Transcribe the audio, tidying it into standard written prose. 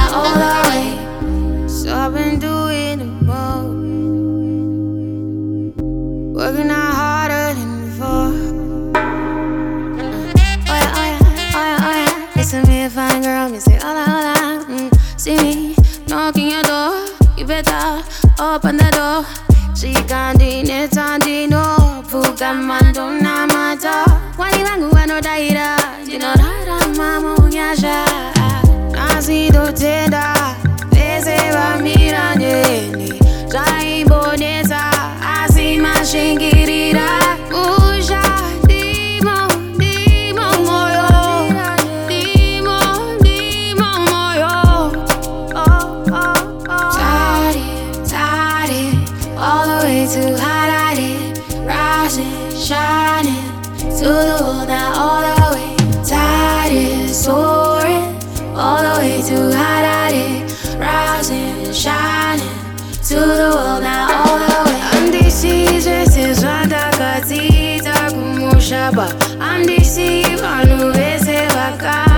now all the way. So I've been doing the most, working out harder than before. Oh yeah, oh yeah, oh yeah, oh yeah. Listen to me, a fine girl, me say hola, hola. See me knocking your door, you better open the door. Shikandi tandino, puka mando na mata. Wani wangu wanodaira, dinodaira mamu nyasha. Nasido tenda, pese wa miranyeni. Jaiboneza, asima shingirira. Usha, dimo, dimo moyo. Dimo, dimo moyo. Oh, oh, oh. Tired, all the way to hot it, rising, shining to the world now all the way. Tired, soaring, all the way to hot it, rising, shining to the world now all the way. I'm deceived, siswanda katita kumushaba. I'm deceived, anuvese baka.